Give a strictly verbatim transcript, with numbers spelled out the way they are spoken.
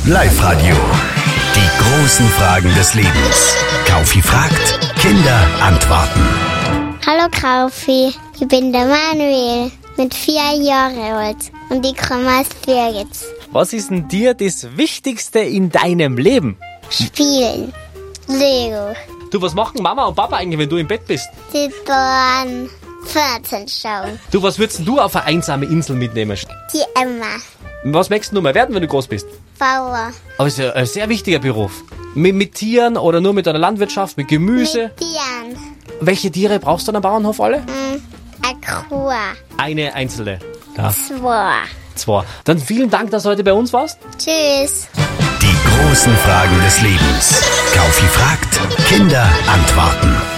Live-Radio. Die großen Fragen des Lebens. Kaufi fragt, Kinder antworten. Hallo Kaufi, ich bin der Manuel, mit vier Jahren alt und ich komme aus Birgitz. Was ist denn dir das Wichtigste in deinem Leben? Spielen. Lego. Du, was machen Mama und Papa eigentlich, wenn du im Bett bist? Die dann Fernsehen schauen. Du, was würdest du auf eine einsame Insel mitnehmen? Die Emma. Was möchtest du mal werden, wenn du groß bist? Bauer. Aber es ist ja ein sehr wichtiger Beruf. Mit, mit Tieren oder nur mit einer Landwirtschaft, mit Gemüse? Mit Tieren. Welche Tiere brauchst du an einem Bauernhof alle? Hm, eine Kuh. Eine einzelne. Ja. Zwei. Zwei. Dann vielen Dank, dass du heute bei uns warst. Tschüss. Die großen Fragen des Lebens. Kaufi fragt, Kinder antworten.